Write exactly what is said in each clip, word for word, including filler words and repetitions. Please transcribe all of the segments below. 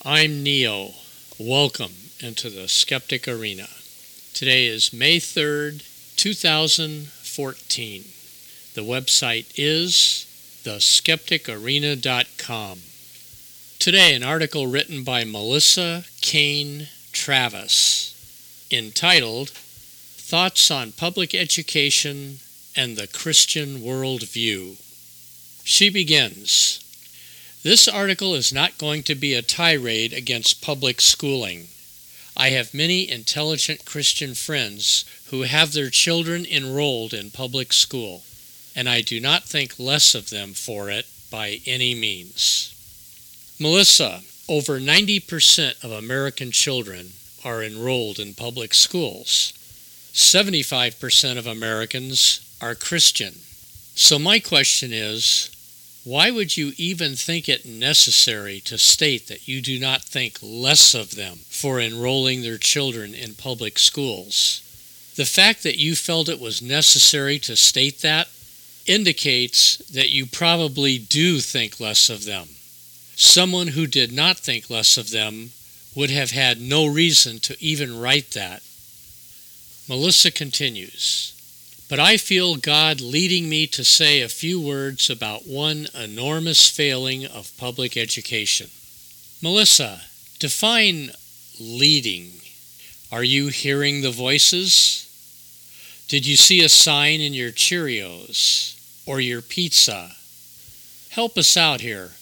I'm Neo. Welcome into the Skeptic Arena. Today is May third, two thousand fourteen. The website is the skeptic arena dot com. Today, an article written by Melissa Kane Travis entitled Thoughts on Public Education and the Christian Worldview. She begins, "This article is not going to be a tirade against public schooling. I have many intelligent Christian friends who have their children enrolled in public school, and I do not think less of them for it by any means." Melissa, over ninety percent of American children are enrolled in public schools. seventy-five percent of Americans are Christian. So my question is, why would you even think it necessary to state that you do not think less of them for enrolling their children in public schools? The fact that you felt it was necessary to state that indicates that you probably do think less of them. Someone who did not think less of them would have had no reason to even write that. Melissa continues, "But I feel God leading me to say a few words about one enormous failing of public education." Melissa, define leading. Are you hearing the voices? Did you see a sign in your Cheerios or your pizza? Help us out here.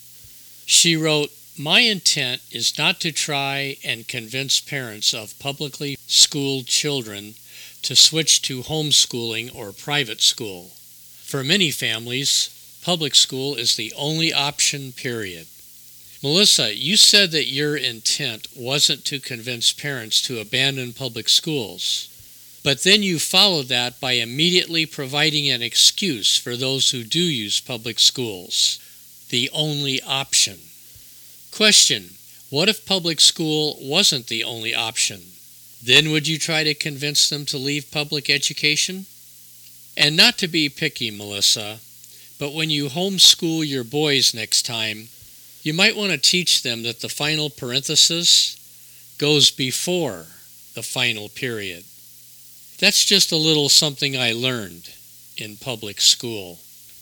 She wrote, "My intent is not to try and convince parents of publicly schooled children to switch to homeschooling or private school. For many families, public school is the only option, period." Melissa, you said that your intent wasn't to convince parents to abandon public schools, but then you followed that by immediately providing an excuse for those who do use public schools, the only option. Question, what if public school wasn't the only option? Then would you try to convince them to leave public education? And not to be picky, Melissa, but when you homeschool your boys next time, you might want to teach them that the final parenthesis goes before the final period. That's just a little something I learned in public school.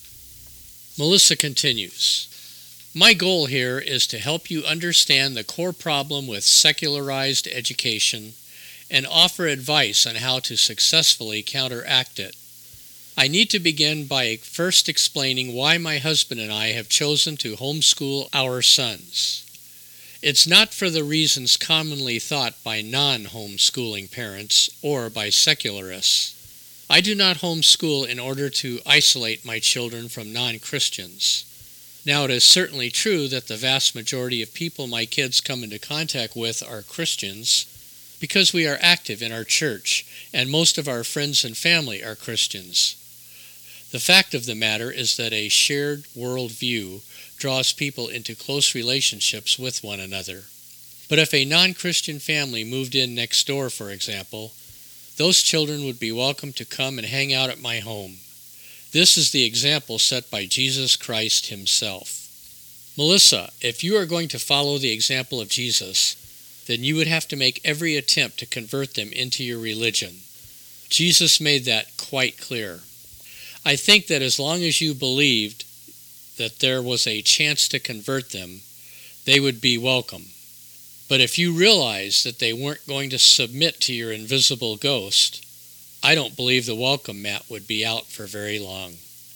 Melissa continues, "My goal here is to help you understand the core problem with secularized education and offer advice on how to successfully counteract it. I need to begin by first explaining why my husband and I have chosen to homeschool our sons. It's not for the reasons commonly thought by non-homeschooling parents or by secularists. I do not homeschool in order to isolate my children from non-Christians. Now, it is certainly true that the vast majority of people my kids come into contact with are Christians, because we are active in our church, and most of our friends and family are Christians. The fact of the matter is that a shared worldview draws people into close relationships with one another. But if a non-Christian family moved in next door, for example, those children would be welcome to come and hang out at my home. This is the example set by Jesus Christ himself." Melissa, if you are going to follow the example of Jesus, then you would have to make every attempt to convert them into your religion. Jesus made that quite clear. I think that as long as you believed that there was a chance to convert them, they would be welcome. But if you realized that they weren't going to submit to your invisible ghost, I don't believe the welcome mat would be out for very long.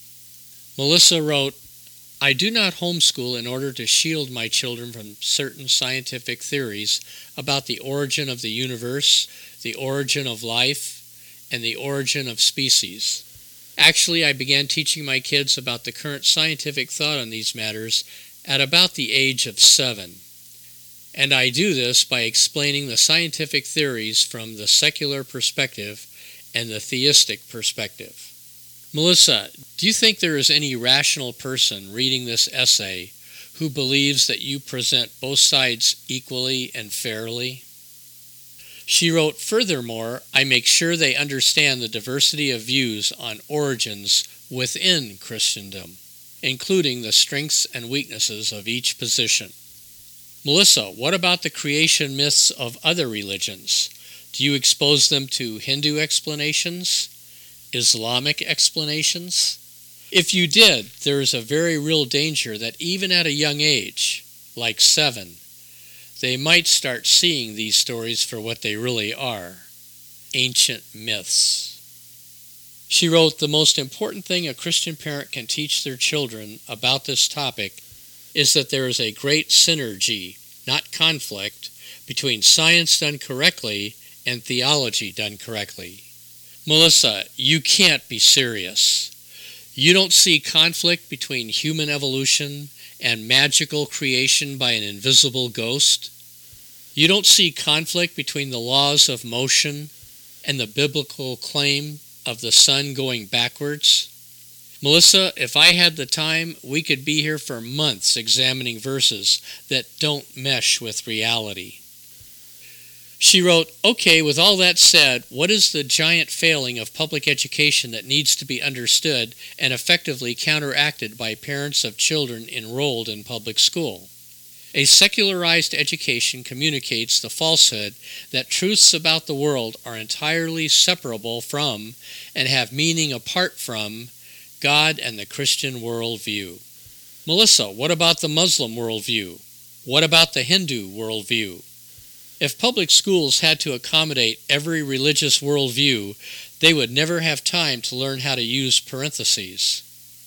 Melissa wrote, "I do not homeschool in order to shield my children from certain scientific theories about the origin of the universe, the origin of life, and the origin of species. Actually, I began teaching my kids about the current scientific thought on these matters at about the age of seven. And I do this by explaining the scientific theories from the secular perspective and the theistic perspective." Melissa, do you think there is any rational person reading this essay who believes that you present both sides equally and fairly? She wrote, "Furthermore, I make sure they understand the diversity of views on origins within Christendom, including the strengths and weaknesses of each position." Melissa, what about the creation myths of other religions? Do you expose them to Hindu explanations? Islamic explanations? If you did, there is a very real danger that even at a young age, like seven, they might start seeing these stories for what they really are, ancient myths. She wrote, the most important thing a Christian parent can teach their children about this topic is that there is a great synergy, not conflict, between science done correctly and theology done correctly. Melissa, you can't be serious. You don't see conflict between human evolution and magical creation by an invisible ghost? You don't see conflict between the laws of motion and the biblical claim of the sun going backwards? Melissa, if I had the time, we could be here for months examining verses that don't mesh with reality. She wrote, okay, with all that said, what is the giant failing of public education that needs to be understood and effectively counteracted by parents of children enrolled in public school? A secularized education communicates the falsehood that truths about the world are entirely separable from and have meaning apart from God and the Christian worldview. Melissa, what about the Muslim worldview? What about the Hindu worldview? If public schools had to accommodate every religious worldview, they would never have time to learn how to use parentheses.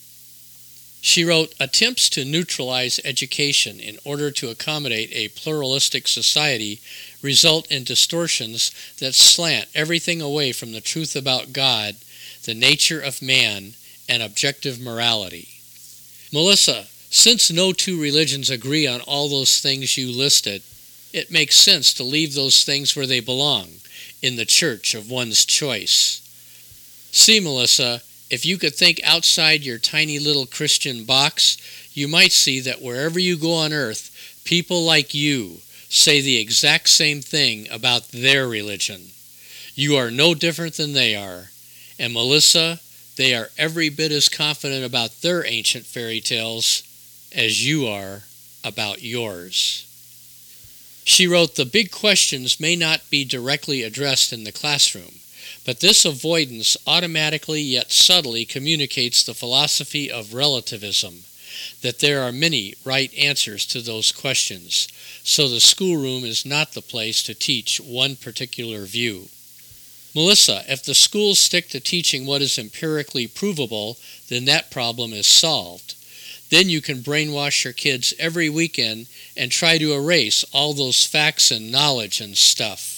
She wrote, attempts to neutralize education in order to accommodate a pluralistic society result in distortions that slant everything away from the truth about God, the nature of man, and objective morality. Melissa, since no two religions agree on all those things you listed, it makes sense to leave those things where they belong, in the church of one's choice. See, Melissa, if you could think outside your tiny little Christian box, you might see that wherever you go on earth, people like you say the exact same thing about their religion. You are no different than they are. And Melissa, they are every bit as confident about their ancient fairy tales as you are about yours. She wrote, the big questions may not be directly addressed in the classroom, but this avoidance automatically yet subtly communicates the philosophy of relativism, that there are many right answers to those questions, so the schoolroom is not the place to teach one particular view. Melissa, if the schools stick to teaching what is empirically provable, then that problem is solved. Then you can brainwash your kids every weekend and try to erase all those facts and knowledge and stuff.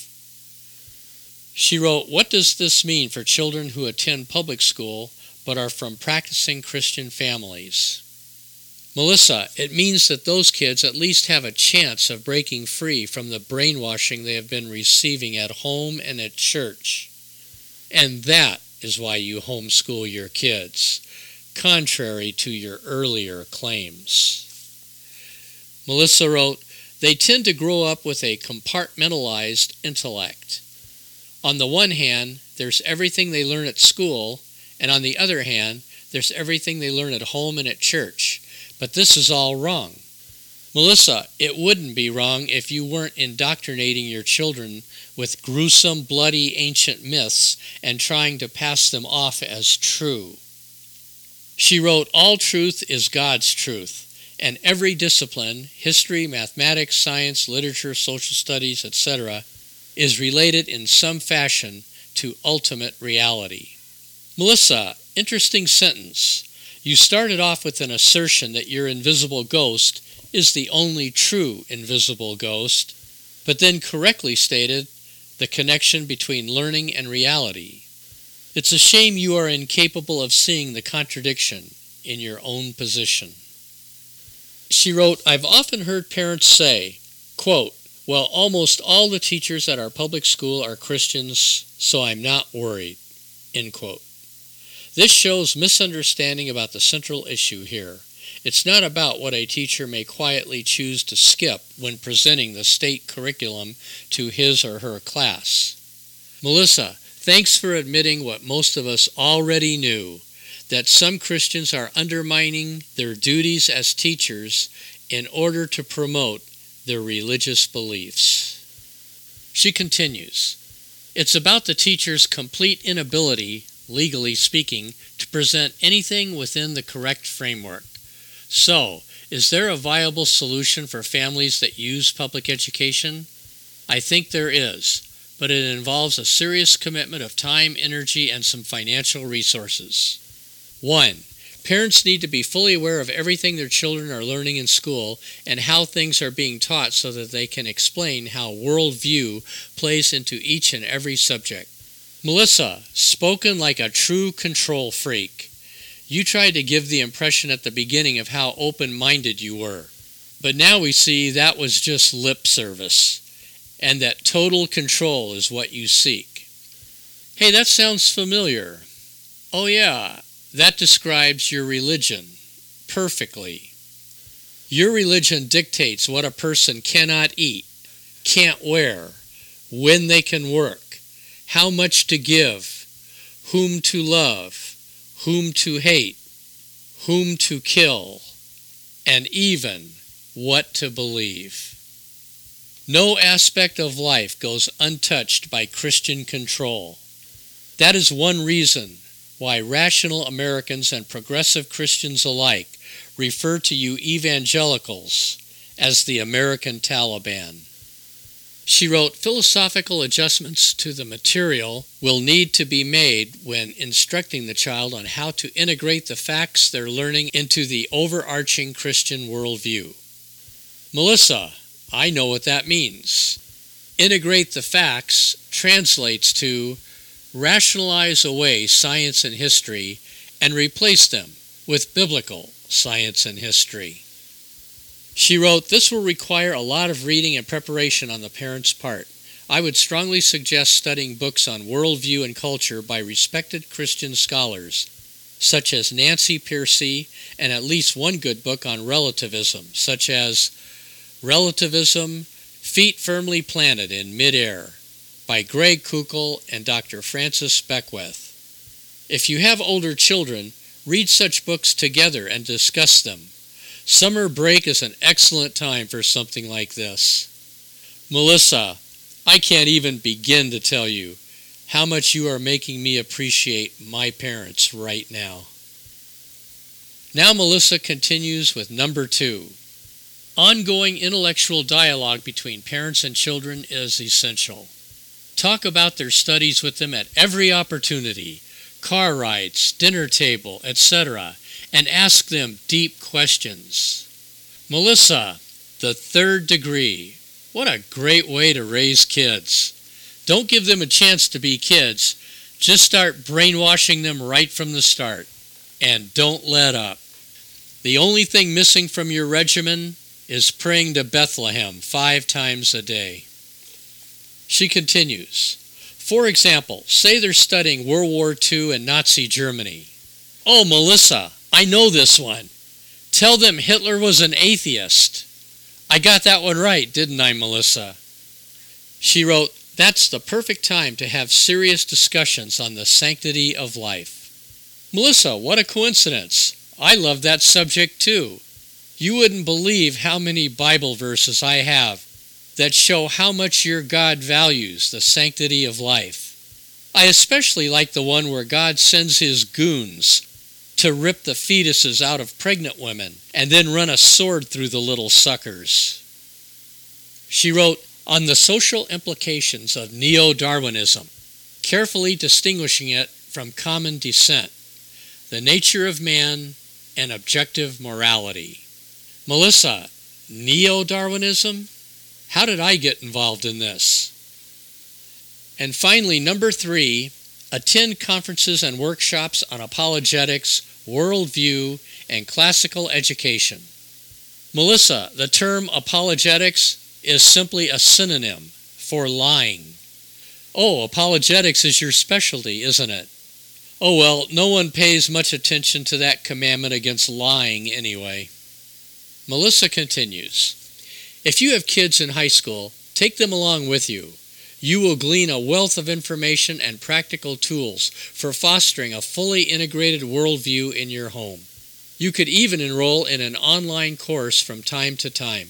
She wrote, what does this mean for children who attend public school but are from practicing Christian families? Melissa, it means that those kids at least have a chance of breaking free from the brainwashing they have been receiving at home and at church. And that is why you homeschool your kids, contrary to your earlier claims. Melissa wrote, they tend to grow up with a compartmentalized intellect. On the one hand, there's everything they learn at school, and on the other hand, there's everything they learn at home and at church. But this is all wrong. Melissa, it wouldn't be wrong if you weren't indoctrinating your children with gruesome, bloody, ancient myths and trying to pass them off as true. She wrote, all truth is God's truth, and every discipline, history, mathematics, science, literature, social studies, et cetera, is related in some fashion to ultimate reality. Melissa, interesting sentence. You started off with an assertion that your invisible ghost is the only true invisible ghost, but then correctly stated the connection between learning and reality. It's a shame you are incapable of seeing the contradiction in your own position. She wrote, I've often heard parents say, quote, well, almost all the teachers at our public school are Christians, so I'm not worried, end quote. This shows misunderstanding about the central issue here. It's not about what a teacher may quietly choose to skip when presenting the state curriculum to his or her class. Melissa, thanks for admitting what most of us already knew, that some Christians are undermining their duties as teachers in order to promote their religious beliefs. She continues, it's about the teacher's complete inability, legally speaking, to present anything within the correct framework. So, is there a viable solution for families that use public education? I think there is, but it involves a serious commitment of time, energy, and some financial resources. One, parents need to be fully aware of everything their children are learning in school and how things are being taught so that they can explain how worldview plays into each and every subject. Melissa, spoken like a true control freak. You tried to give the impression at the beginning of how open-minded you were, but now we see that was just lip service, and that total control is what you seek. Hey, that sounds familiar. Oh yeah. That describes your religion perfectly. Your religion dictates what a person cannot eat, can't wear, when they can work, how much to give, whom to love, whom to hate, whom to kill, and even what to believe. No aspect of life goes untouched by Christian control. That is one reason why rational Americans and progressive Christians alike refer to you evangelicals as the American Taliban. She wrote, philosophical adjustments to the material will need to be made when instructing the child on how to integrate the facts they're learning into the overarching Christian worldview. Melissa, I know what that means. Integrate the facts translates to rationalize away science and history and replace them with biblical science and history. She wrote, this will require a lot of reading and preparation on the parent's part. I would strongly suggest studying books on worldview and culture by respected Christian scholars, such as Nancy Pearcey, and at least one good book on relativism, such as Relativism, Feet Firmly Planted in Midair, by Greg Kuchel and Doctor Francis Beckwith. If you have older children, read such books together and discuss them. Summer break is an excellent time for something like this. Melissa, I can't even begin to tell you how much you are making me appreciate my parents right now. Now Melissa continues with number two. Ongoing intellectual dialogue between parents and children is essential. Talk about their studies with them at every opportunity, car rides, dinner table, et cetera, and ask them deep questions. Melissa, the third degree. What a great way to raise kids. Don't give them a chance to be kids. Just start brainwashing them right from the start. And don't let up. The only thing missing from your regimen is praying to Bethlehem five times a day. She continues, for example, say they're studying World War Two and Nazi Germany. Oh, Melissa, I know this one. Tell them Hitler was an atheist. I got that one right, didn't I, Melissa? She wrote, that's the perfect time to have serious discussions on the sanctity of life. Melissa, what a coincidence. I love that subject too. You wouldn't believe how many Bible verses I have that show how much your God values the sanctity of life. I especially like the one where God sends his goons to rip the fetuses out of pregnant women and then run a sword through the little suckers. She wrote, on the social implications of neo-Darwinism, carefully distinguishing it from common descent, the nature of man, and objective morality. Melissa, neo-Darwinism? How did I get involved in this? And finally, number three, attend conferences and workshops on apologetics, worldview, and classical education. Melissa, the term apologetics is simply a synonym for lying. Oh, apologetics is your specialty, isn't it? Oh well, no one pays much attention to that commandment against lying anyway. Melissa continues, if you have kids in high school, take them along with you. You will glean a wealth of information and practical tools for fostering a fully integrated worldview in your home. You could even enroll in an online course from time to time.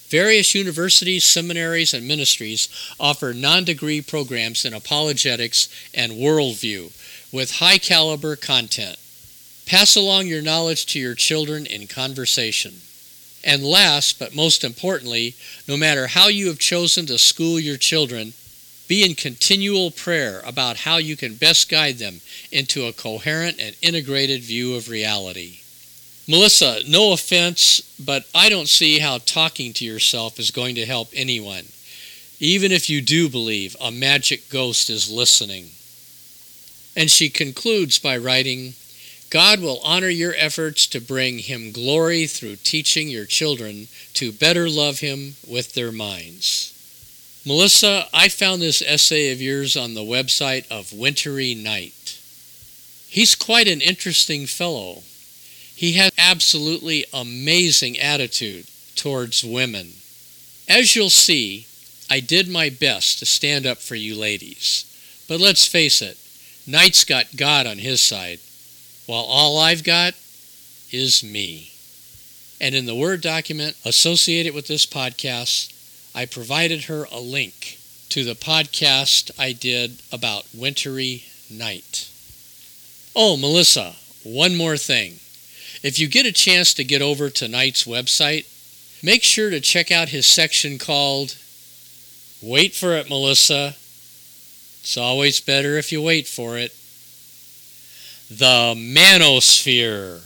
Various universities, seminaries, and ministries offer non-degree programs in apologetics and worldview with high-caliber content. Pass along your knowledge to your children in conversation. And last, but most importantly, no matter how you have chosen to school your children, be in continual prayer about how you can best guide them into a coherent and integrated view of reality. Melissa, no offense, but I don't see how talking to yourself is going to help anyone, even if you do believe a magic ghost is listening. And she concludes by writing, God will honor your efforts to bring Him glory through teaching your children to better love Him with their minds. Melissa, I found this essay of yours on the website of Wintry Night. He's quite an interesting fellow. He has absolutely amazing attitude towards women. As you'll see, I did my best to stand up for you ladies. But let's face it, Knight's got God on his side, while all I've got is me. And in the Word document associated with this podcast, I provided her a link to the podcast I did about Wintry Night. Oh, Melissa, one more thing. If you get a chance to get over to Knight's website, make sure to check out his section called, wait for it, Melissa. It's always better if you wait for it. The Manosphere.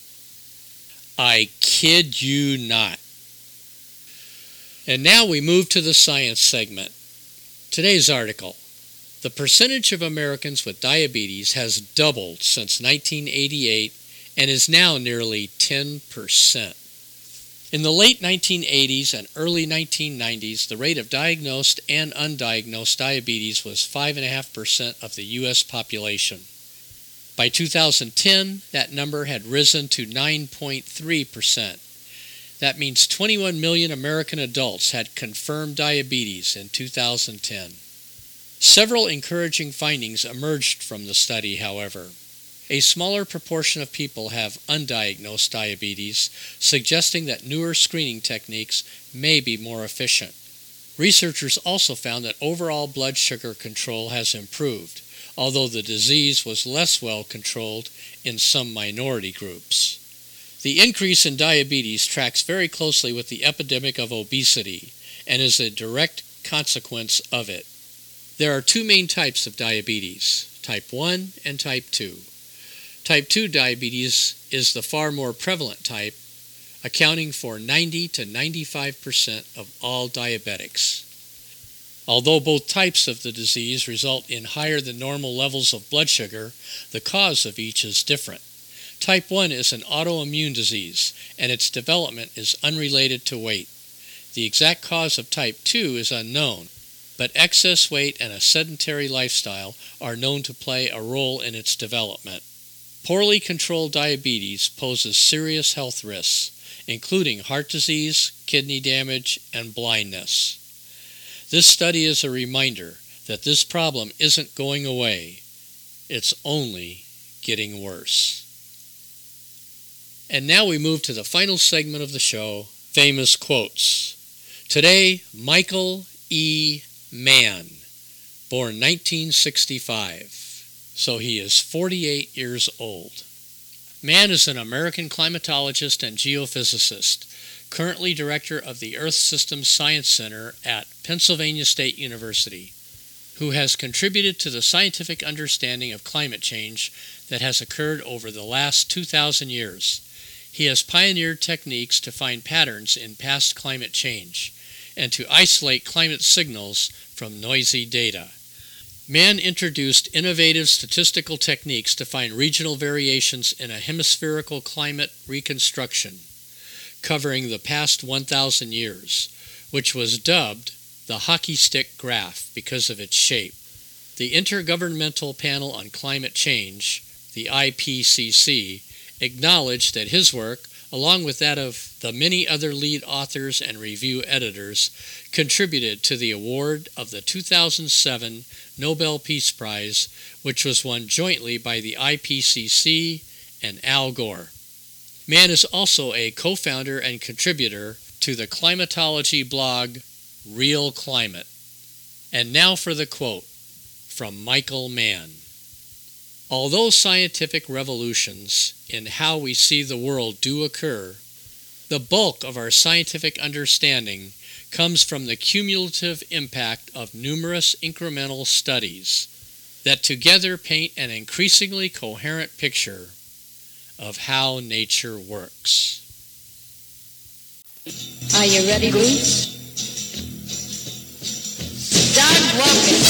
I kid you not. And now we move to the science segment. Today's article. The percentage of Americans with diabetes has doubled since nineteen eighty-eight and is now nearly ten percent. In the late nineteen eighties and early nineteen nineties, the rate of diagnosed and undiagnosed diabetes was five point five percent of the U S population. By two thousand ten, that number had risen to nine point three percent. That means twenty-one million American adults had confirmed diabetes in two thousand ten. Several encouraging findings emerged from the study, however. A smaller proportion of people have undiagnosed diabetes, suggesting that newer screening techniques may be more efficient. Researchers also found that overall blood sugar control has improved, although the disease was less well controlled in some minority groups. The increase in diabetes tracks very closely with the epidemic of obesity and is a direct consequence of it. There are two main types of diabetes, type one and type two. Type two diabetes is the far more prevalent type, accounting for ninety to ninety-five percent of all diabetics. Although both types of the disease result in higher than normal levels of blood sugar, the cause of each is different. Type one is an autoimmune disease, and its development is unrelated to weight. The exact cause of type two is unknown, but excess weight and a sedentary lifestyle are known to play a role in its development. Poorly controlled diabetes poses serious health risks, including heart disease, kidney damage, and blindness. This study is a reminder that this problem isn't going away. It's only getting worse. And now we move to the final segment of the show, Famous Quotes. Today, Michael E. Mann, born nineteen sixty-five. So he is forty-eight years old. Mann is an American climatologist and geophysicist, currently director of the Earth Systems Science Center at Pennsylvania State University, who has contributed to the scientific understanding of climate change that has occurred over the last two thousand years. He has pioneered techniques to find patterns in past climate change and to isolate climate signals from noisy data. Mann introduced innovative statistical techniques to find regional variations in a hemispherical climate reconstruction, covering the past one thousand years, which was dubbed the hockey stick graph because of its shape. The Intergovernmental Panel on Climate Change, the I P C C, acknowledged that his work, along with that of the many other lead authors and review editors, contributed to the award of the two thousand seven Nobel Peace Prize, which was won jointly by the I P C C and Al Gore. Mann is also a co-founder and contributor to the climatology blog Real Climate. And now for the quote from Michael Mann. Although scientific revolutions in how we see the world do occur, the bulk of our scientific understanding comes from the cumulative impact of numerous incremental studies that together paint an increasingly coherent picture of how nature works. Are you ready, Bruce? Start walking.